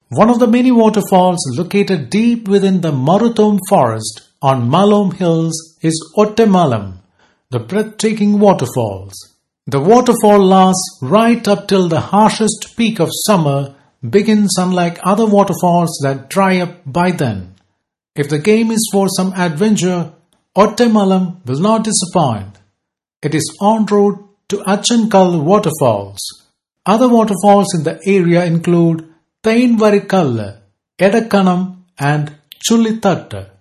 One of the many waterfalls located deep within the Maruthom forest on Malom Hills is Ottemalam, the breathtaking waterfalls. The waterfall lasts right up till the harshest peak of summer begins, unlike other waterfalls that dry up by then. If the game is for some adventure, Ottemalam will not disappoint. It is en route to Achankal waterfalls. Other waterfalls in the area include Thainvarikalla, Edakkanam and Chullithatta.